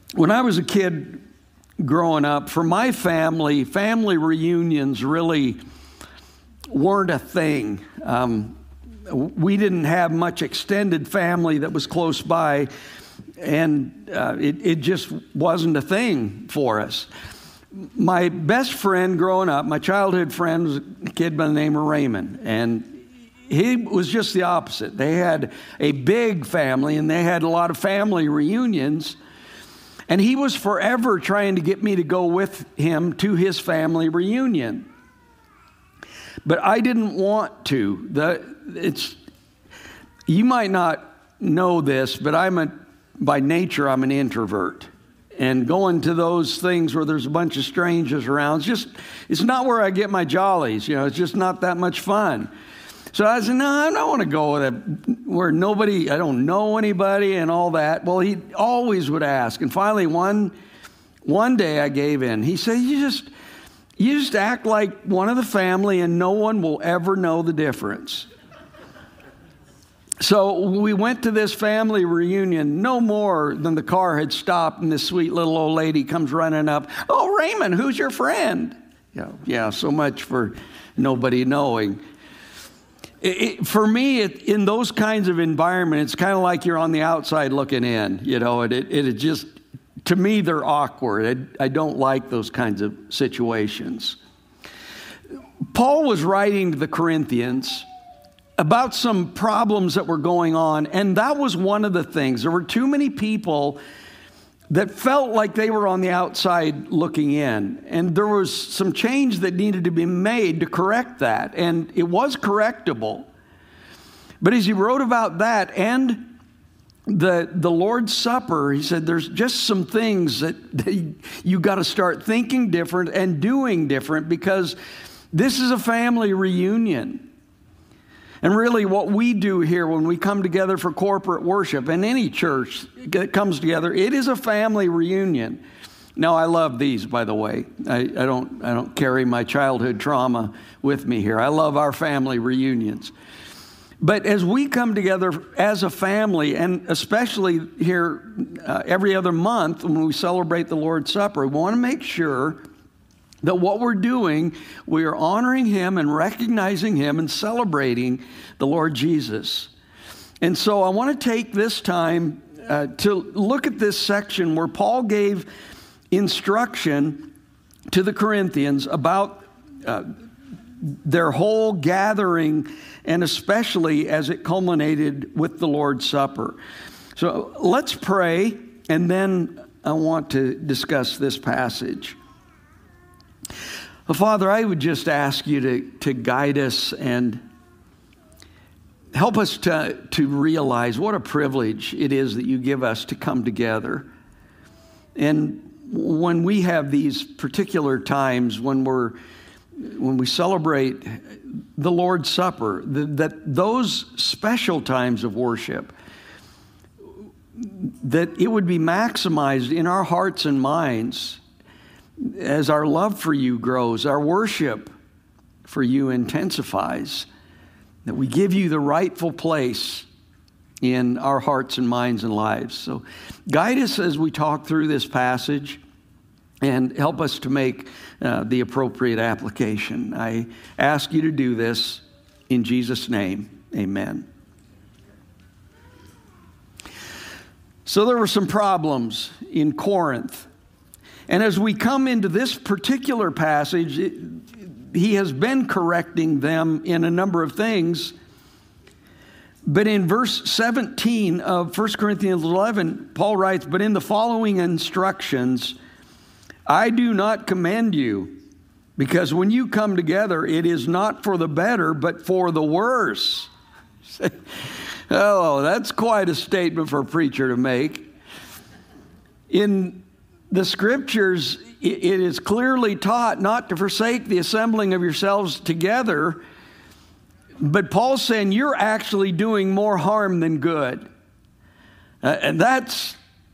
When I was a kid growing up, for my family reunions really weren't a thing. We didn't have much extended family that was close by, and it just wasn't a thing for us. My best friend growing up, my childhood friend, was a kid by the name of Raymond, and he was just the opposite. They had a big family, and they had a lot of family reunions, and he was forever trying to get me to go with him to his family reunion. But I didn't want to. You might not know this, but by nature, I'm an introvert. And going to those things where there's a bunch of strangers around, it's not where I get my jollies. It's just not that much fun. So I said, no, I don't want to go where I don't know anybody and all that. Well, he always would ask. And finally, one day I gave in. He said, you just act like one of the family and no one will ever know the difference. So we went to this family reunion. No more than the car had stopped and this sweet little old lady comes running up. Oh, Raymond, who's your friend? Yeah, so much for nobody knowing. For me, in those kinds of environments, it's kind of like you're on the outside looking in. It just, to me, they're awkward. I don't like those kinds of situations. Paul was writing to the Corinthians about some problems that were going on, and that was one of the things. There were too many people that felt like they were on the outside looking in, and there was some change that needed to be made to correct that, and it was correctable. But as he wrote about that and the Lord's Supper, he said there's just some things that you got to start thinking different and doing different, because this is a family reunion. And really what we do here when we come together for corporate worship, and any church that comes together, it is a family reunion. Now, I love these, by the way. I don't carry my childhood trauma with me here. I love our family reunions. But as we come together as a family, and especially here every other month when we celebrate the Lord's Supper, we want to make sure that what we're doing, we are honoring Him and recognizing Him and celebrating the Lord Jesus. And so I want to take this time to look at this section where Paul gave instruction to the Corinthians about their whole gathering, and especially as it culminated with the Lord's Supper. So let's pray, and then I want to discuss this passage. Well, Father, I would just ask you to guide us and help us to realize what a privilege it is that you give us to come together. And when we have these particular times when we celebrate the Lord's Supper, that those special times of worship, that it would be maximized in our hearts and minds as our love for you grows, our worship for you intensifies, that we give you the rightful place in our hearts and minds and lives. So guide us as we talk through this passage and help us to make the appropriate application. I ask you to do this in Jesus' name. Amen. So there were some problems in Corinth. And as we come into this particular passage, he has been correcting them in a number of things. But in verse 17 of 1 Corinthians 11, Paul writes, "But in the following instructions, I do not commend you, because when you come together, it is not for the better, but for the worse." Oh, that's quite a statement for a preacher to make. In the Scriptures, it is clearly taught not to forsake the assembling of yourselves together, but Paul's saying you're actually doing more harm than good. And that's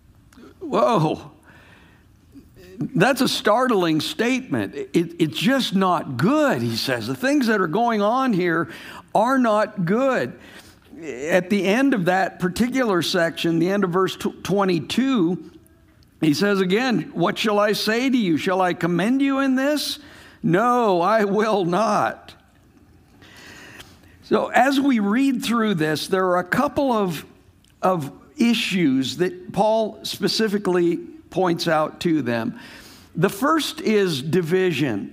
a startling statement. It's just not good, he says. The things that are going on here are not good. At the end of that particular section, the end of verse 22, He says again, what shall I say to you? Shall I commend you in this? No, I will not. So as we read through this, there are a couple of issues that Paul specifically points out to them. The first is division.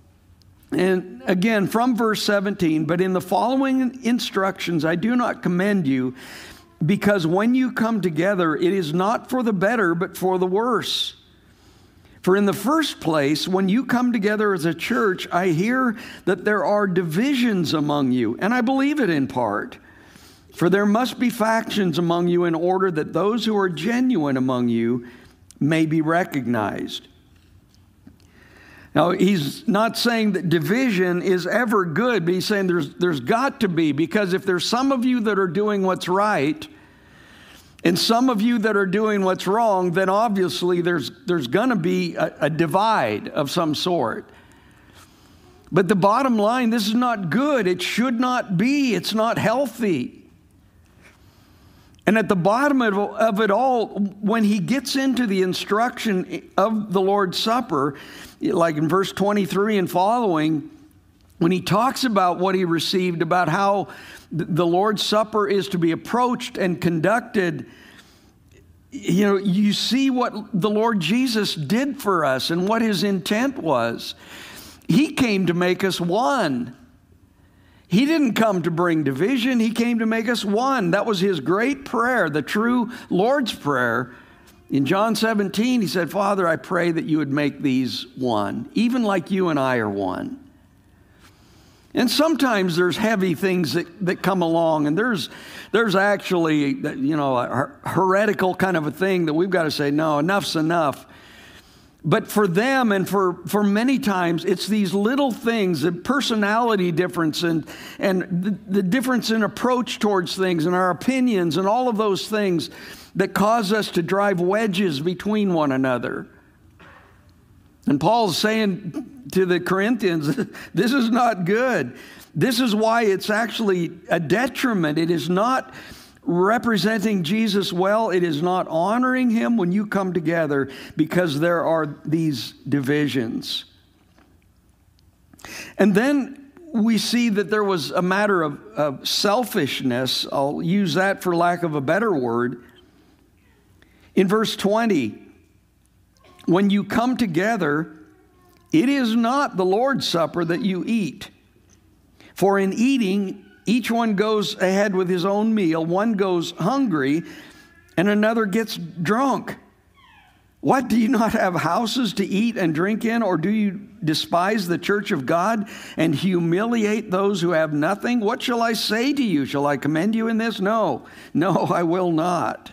And again, from verse 17, but in the following instructions, I do not commend you, because when you come together, it is not for the better, but for the worse. For in the first place, when you come together as a church, I hear that there are divisions among you, and I believe it in part. For there must be factions among you in order that those who are genuine among you may be recognized. Now, he's not saying that division is ever good, but he's saying there's got to be, because if there's some of you that are doing what's right and some of you that are doing what's wrong, then obviously there's going to be a divide of some sort. But the bottom line, this is not good. It should not be. It's not healthy. And at the bottom of it all, when he gets into the instruction of the Lord's Supper, like in verse 23 and following, when he talks about what he received, about how the Lord's Supper is to be approached and conducted, you see what the Lord Jesus did for us and what his intent was. He came to make us one. He didn't come to bring division. He came to make us one. That was his great prayer, the true Lord's Prayer. In John 17, he said, Father, I pray that you would make these one, even like you and I are one. And sometimes there's heavy things that come along, and there's actually, a heretical kind of a thing that we've got to say, no, enough's enough. But for them and for many times, it's these little things, the personality difference and the difference in approach towards things and our opinions and all of those things that cause us to drive wedges between one another. And Paul's saying to the Corinthians, this is not good. This is why it's actually a detriment. It is not representing Jesus well. It is not honoring him when you come together, because there are these divisions. And then we see that there was a matter of selfishness. I'll use that for lack of a better word. In verse 20, when you come together, it is not the Lord's Supper that you eat. For in eating, each one goes ahead with his own meal. One goes hungry, and another gets drunk. What, do you not have houses to eat and drink in? Or do you despise the church of God and humiliate those who have nothing? What shall I say to you? Shall I commend you in this? No, I will not.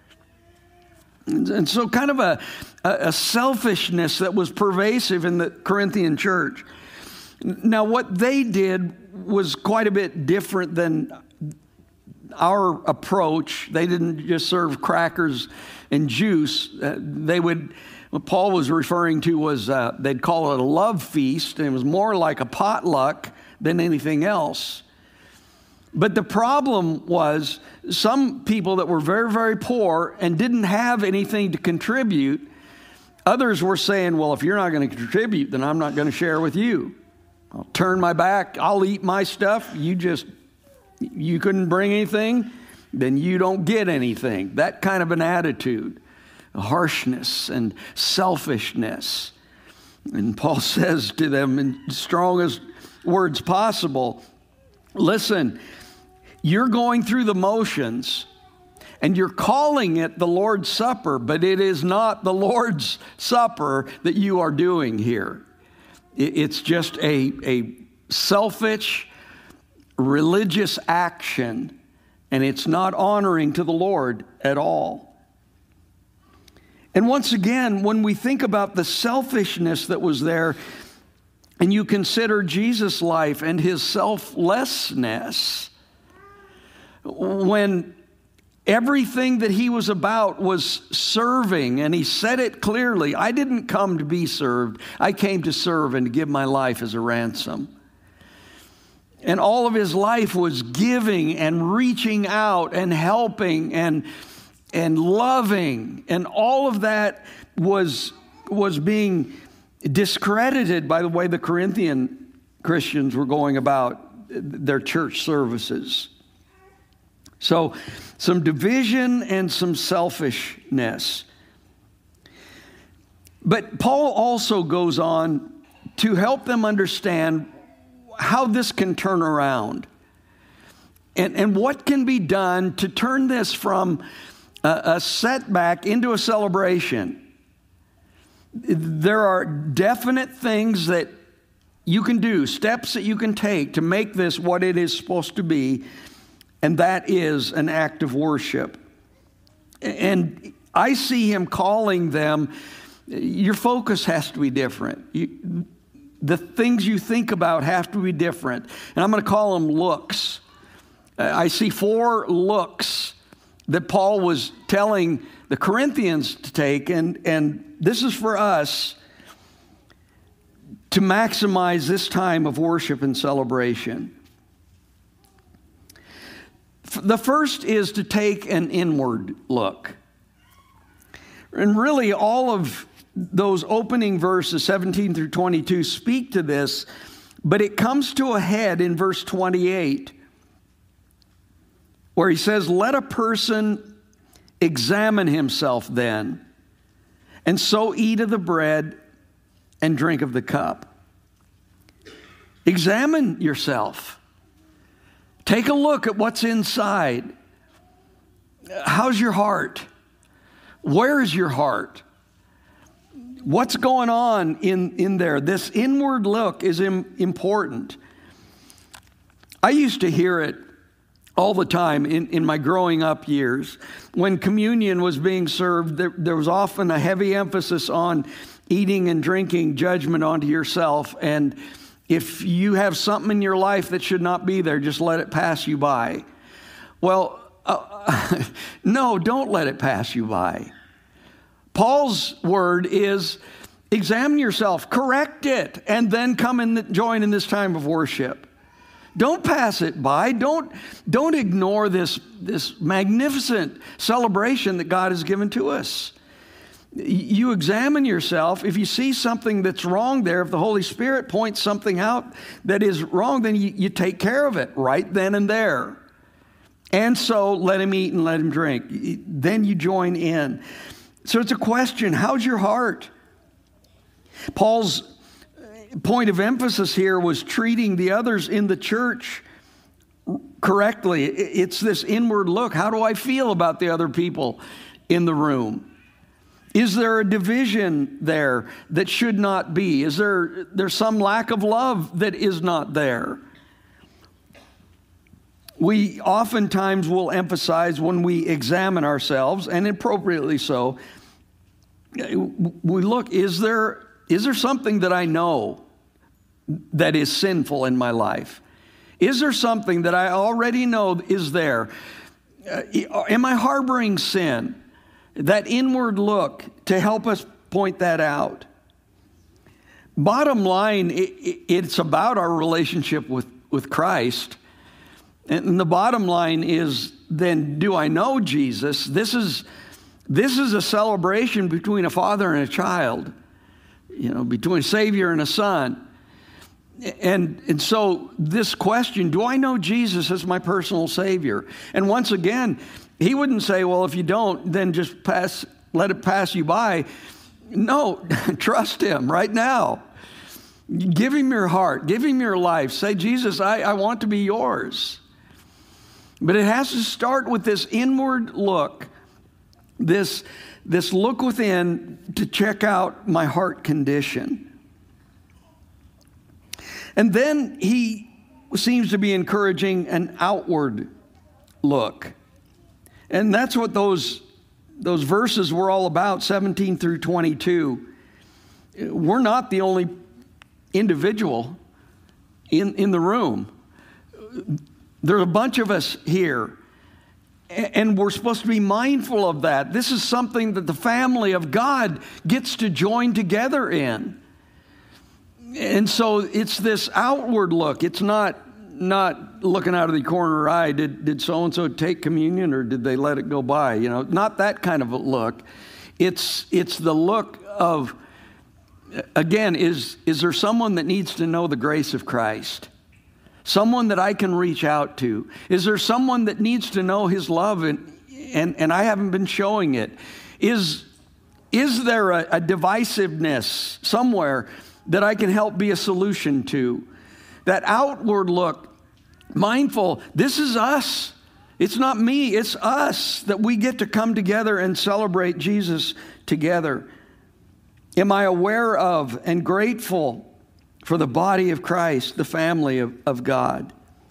And so kind of a selfishness that was pervasive in the Corinthian church. Now, what they did was quite a bit different than our approach. They didn't just serve crackers and juice. What Paul was referring to was, they'd call it a love feast, and it was more like a potluck than anything else. But the problem was some people that were very, very poor and didn't have anything to contribute, others were saying, well, if you're not going to contribute, then I'm not going to share with you. I'll turn my back. I'll eat my stuff. You couldn't bring anything, then you don't get anything. That kind of an attitude, harshness and selfishness. And Paul says to them in the strongest words possible, listen, you're going through the motions and you're calling it the Lord's Supper, but it is not the Lord's Supper that you are doing here. It's just a selfish religious action, and it's not honoring to the Lord at all. And once again, when we think about the selfishness that was there, and you consider Jesus' life and his selflessness, when everything that he was about was serving, and he said it clearly, I didn't come to be served, I came to serve and to give my life as a ransom. And all of his life was giving and reaching out and helping and loving, and all of that was being discredited by the way the Corinthian Christians were going about their church services. So some division and some selfishness. But Paul also goes on to help them understand how this can turn around and what can be done to turn this from a setback into a celebration. There are definite things that you can do, steps that you can take to make this what it is supposed to be, and that is an act of worship. And I see him calling them, your focus has to be different. The things you think about have to be different. And I'm going to call them looks. I see 4 looks that Paul was telling the Corinthians to take, and this is for us to maximize this time of worship and celebration. The first is to take an inward look. And really all of those opening verses, 17 through 22, speak to this, but it comes to a head in verse 28, where he says, let a person examine himself then, and so eat of the bread and drink of the cup. Examine yourself. Take a look at what's inside. How's your heart? Where is your heart? What's going on in there? This inward look is important. I used to hear it all the time in my growing up years. When communion was being served, there was often a heavy emphasis on eating and drinking judgment onto yourself. And if you have something in your life that should not be there, just let it pass you by. Well, no, don't let it pass you by. Paul's word is examine yourself, correct it, and then come and join in this time of worship. Don't pass it by. Don't ignore this magnificent celebration that God has given to us. You examine yourself. If you see something that's wrong there, if the Holy Spirit points something out that is wrong, then you take care of it right then and there. And so let him eat and let him drink. Then you join in. So it's a question, how's your heart? Paul's point of emphasis here was treating the others in the church correctly. It's this inward look. How do I feel about the other people in the room? Is there a division there that should not be? Is there's some lack of love that is not there? We oftentimes will emphasize when we examine ourselves, and appropriately so, we look, is there something that I know that is sinful in my life? Is there something that I already know is there? Am I harboring sin? That inward look to help us point that out. Bottom line, it's about our relationship with Christ. And the bottom line is, then, do I know Jesus? This is a celebration between a father and a child, between a Savior and a son. And so this question, do I know Jesus as my personal Savior? And once again, he wouldn't say, well, if you don't, then just let it pass you by. No, trust him right now. Give him your heart. Give him your life. Say, Jesus, I want to be yours. But it has to start with this inward look, this look within to check out my heart condition. And then he seems to be encouraging an outward look. And that's what those verses were all about, 17 through 22. We're not the only individual in the room. There's a bunch of us here, and we're supposed to be mindful of that. This is something that the family of God gets to join together in. And so it's this outward look. It's not looking out of the corner of your eye. Did so-and-so take communion, or did they let it go by? Not that kind of a look. It's the look of, again, is there someone that needs to know the grace of Christ? Someone that I can reach out to? Is there someone that needs to know his love and I haven't been showing it? Is there a divisiveness somewhere that I can help be a solution to? That outward look, mindful, this is us. It's not me, it's us, that we get to come together and celebrate Jesus together. Am I aware of and grateful for the body of Christ, the family of God?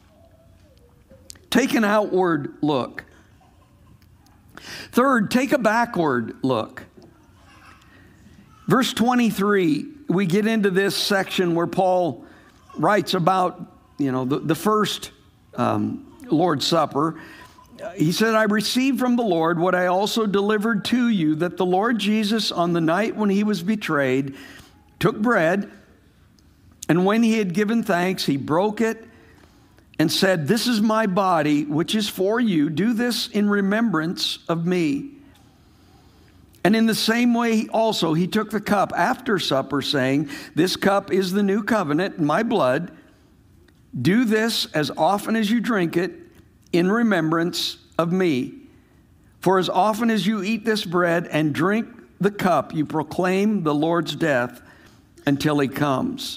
Take an outward look. Third, take a backward look. Verse 23, we get into this section where Paul writes about, the first Lord's Supper. He said, I received from the Lord what I also delivered to you, that the Lord Jesus, on the night when he was betrayed, took bread, and when he had given thanks, he broke it and said, this is my body, which is for you. Do this in remembrance of me. And in the same way also he took the cup after supper, saying, this cup is the new covenant in my blood. Do this as often as you drink it in remembrance of me. For as often as you eat this bread and drink the cup, you proclaim the Lord's death until he comes.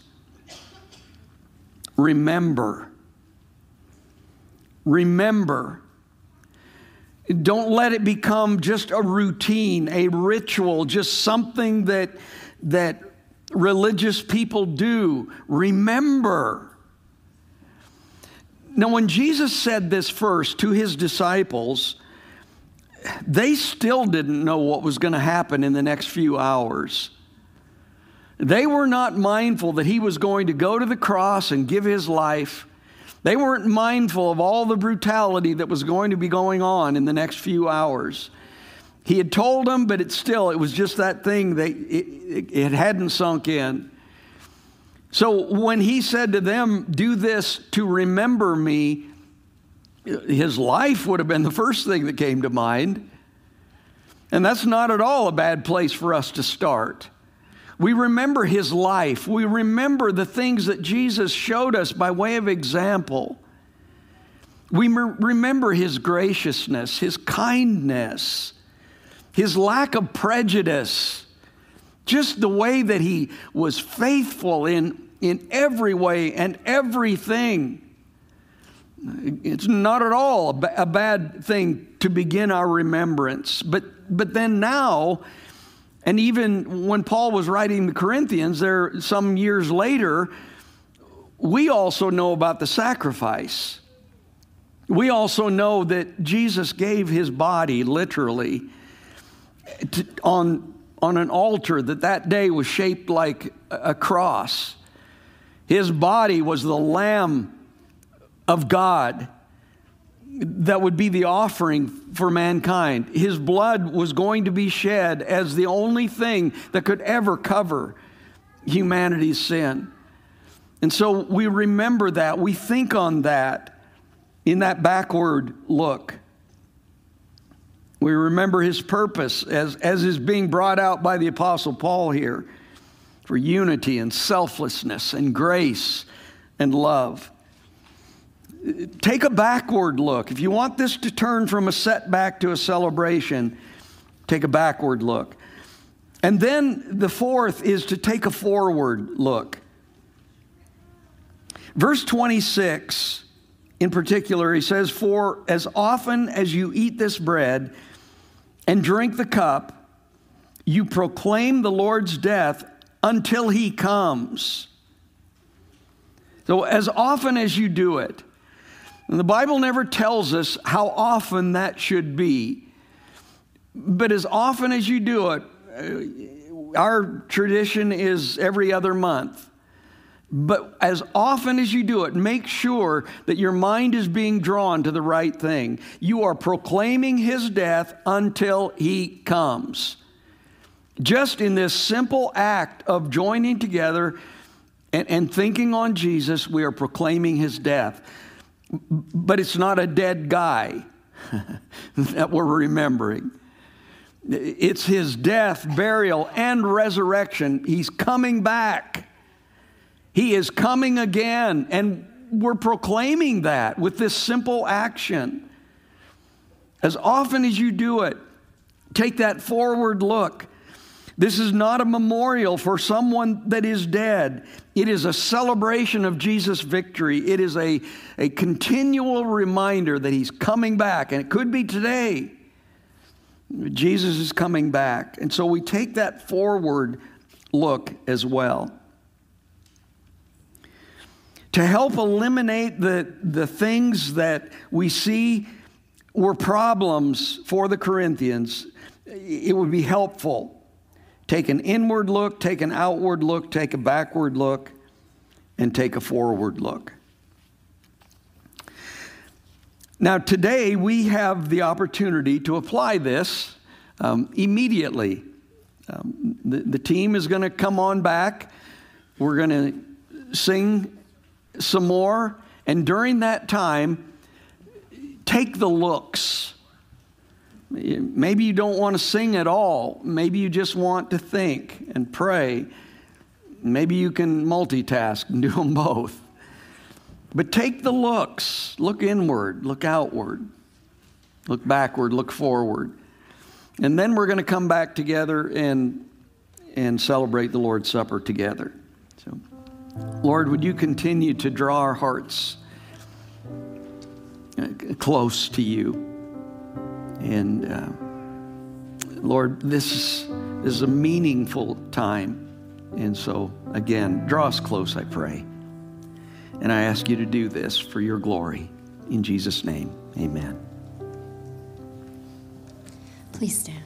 Remember. Remember. Don't let it become just a routine, a ritual, just something that religious people do. Remember. Now, when Jesus said this first to his disciples, they still didn't know what was going to happen in the next few hours. They were not mindful that he was going to go to the cross and give his life. They weren't mindful of all the brutality that was going to be going on in the next few hours. He had told them, but it was just that thing that it hadn't sunk in. So when he said to them, do this to remember me, his life would have been the first thing that came to mind. And that's not at all a bad place for us to start. We remember his life. We remember the things that Jesus showed us by way of example. We remember his graciousness, his kindness, his lack of prejudice, just the way that he was faithful in every way and everything. It's not at all a bad thing to begin our remembrance. But then now, and even when Paul was writing the Corinthians, there some years later, we also know about the sacrifice. We also know that Jesus gave his body literally on an altar that day was shaped like a cross. His body was the Lamb of God that would be the offering for mankind. His blood was going to be shed as the only thing that could ever cover humanity's sin. And so we remember that. We think on that in that backward look. We remember his purpose as is being brought out by the Apostle Paul here, for unity and selflessness and grace and love. Take a backward look. If you want this to turn from a setback to a celebration, take a backward look. And then the fourth is to take a forward look. Verse 26 in particular, he says, for as often as you eat this bread and drink the cup, you proclaim the Lord's death until he comes. So as often as you do it, and the Bible never tells us how often that should be, but as often as you do it, our tradition is every other month. But as often as you do it, make sure that your mind is being drawn to the right thing. You are proclaiming his death until he comes. Just in this simple act of joining together and thinking on Jesus, we are proclaiming his death. But it's not a dead guy that we're remembering. It's his death, burial, and resurrection. He's coming back. He is coming again. And we're proclaiming that with this simple action. As often as you do it, take that forward look. This is not a memorial for someone that is dead. It is a celebration of Jesus' victory. It is a continual reminder that he's coming back. And it could be today. Jesus is coming back. And so we take that forward look as well. To help eliminate the things that we see were problems for the Corinthians, it would be helpful. Take an inward look, take an outward look, take a backward look, and take a forward look. Now, today we have the opportunity to apply this immediately. The team is going to come on back. We're going to sing some more. And during that time, take the looks. Maybe you don't want to sing at all. Maybe you just want to think and pray. Maybe you can multitask and do them both. But take the looks. Look inward, look outward, look backward, look forward. And then we're going to come back together and celebrate the Lord's Supper together. So, Lord, would you continue to draw our hearts close to you? And Lord, this is a meaningful time. And so, again, draw us close, I pray. And I ask you to do this for your glory. In Jesus' name, amen. Please stand.